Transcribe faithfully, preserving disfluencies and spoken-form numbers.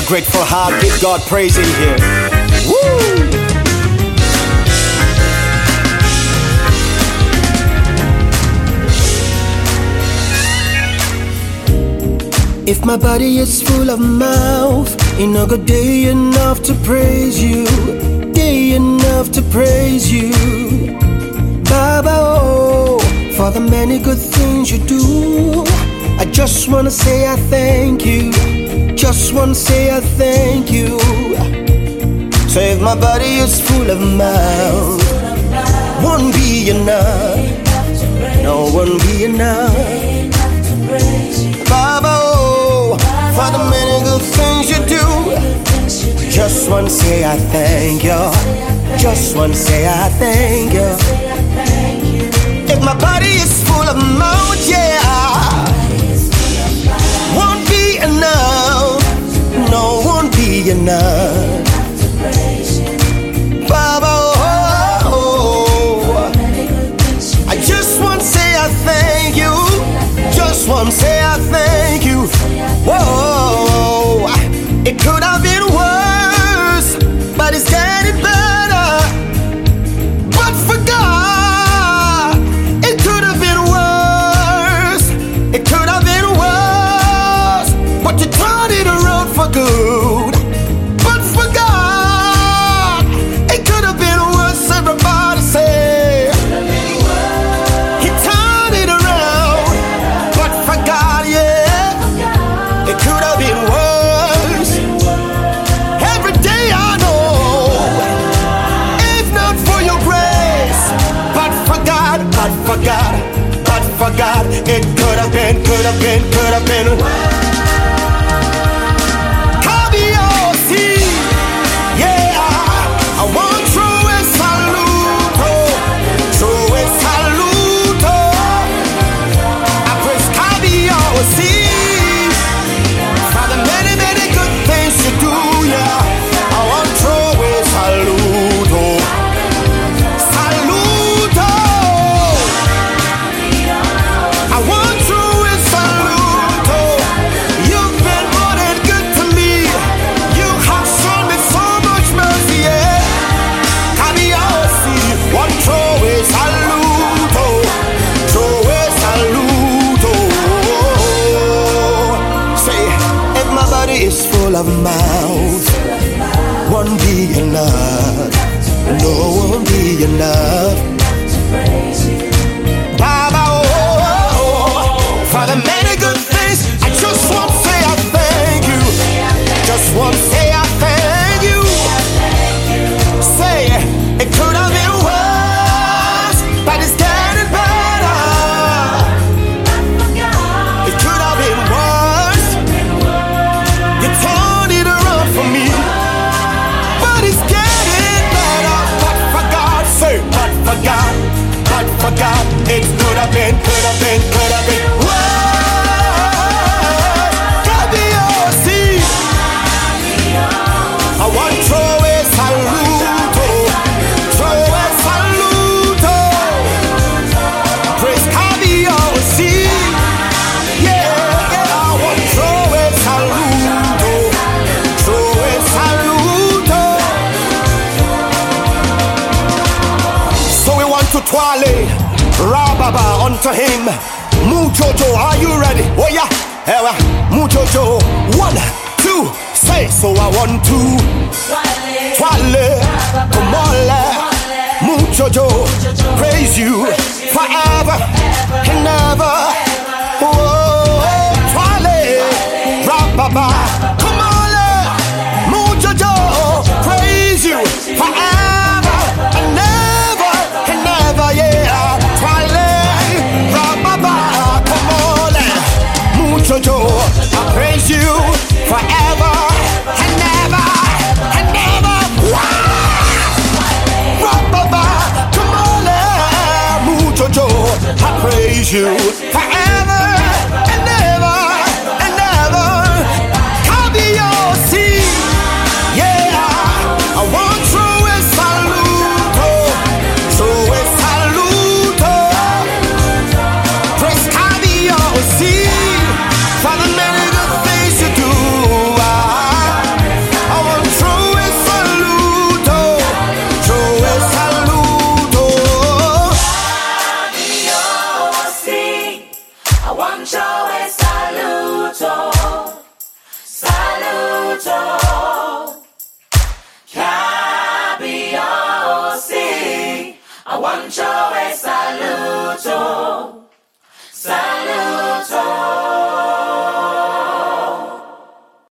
a grateful heart, give God praise in here. Woo! If my body is full of mouth, ain't no good day enough to praise you, day enough to praise you. Baba, oh, for the many good things you do. I just wanna say I thank you, just wanna say I thank you. So if my body is full of mouth, won't be enough, no, won't be enough. Baba, oh, for the many good things you do. Just wanna say I thank you, just wanna say I thank you. If my body is full of mouth, yeah, won't be enough, no, won't be enough. Baba, oh, oh, I just wanna say I thank you, just wanna say I thank you. Whoa, it could have been worse, but it's getting better. But for God, it could have been worse, it could have been worse, but you turned it around for good. But for God, it could have been worse, everybody say. He turned it around, but for God, yeah, it could have been worse. Every day I know, if not for your grace, but for God, but for God, but for God, it could have been, could have been, could have been. Kabiosi, yeah, I want to throw a salute, throw a salute. I praise Kabiosi for the many, many good things you do, yeah. I want to throw a salute, salute. I want to throw a salute. You've been more than good to me. You have shown me so much mercy, yeah. Kabiosi, want to throw a salute, throw a salute. Say, if my body is full of mouth, won't be enough, no, won't be enough. Baba, oh, oh, for the many good things, I just want to say I thank you, just want to say I thank you. Say, it could have been worse, but it's getting better. It could have been worse, you turned it around for me, but it's getting better. But for God, say, but for God, but for God, it could have been, could have been, could have been worse. Kabiosi, I want to throw a salute, throw a salute. Praise Kabiosi, yeah, yeah, I want to throw a salute, throw a salute. So we want to twirl Rababa unto him. Mujojo, are you ready? Oh yeah, ewa, Mujojo. One, two, say. So I want to twirl, come on, Mujojo, praise you forever and ever. Oh, twirl, Rababa, come on, Mujojo, praise you forever and ever and ever, yeah. Twirl, Rababa, come on, Mujojo, I praise you forever and ever and ever. Rababa, come on, Mujojo, I praise you forever and ever and ever. Kabiosi, yeah, I want to throw a salute, throw a salute. Praise Kabiosi for the many good things you do. I want to a salute.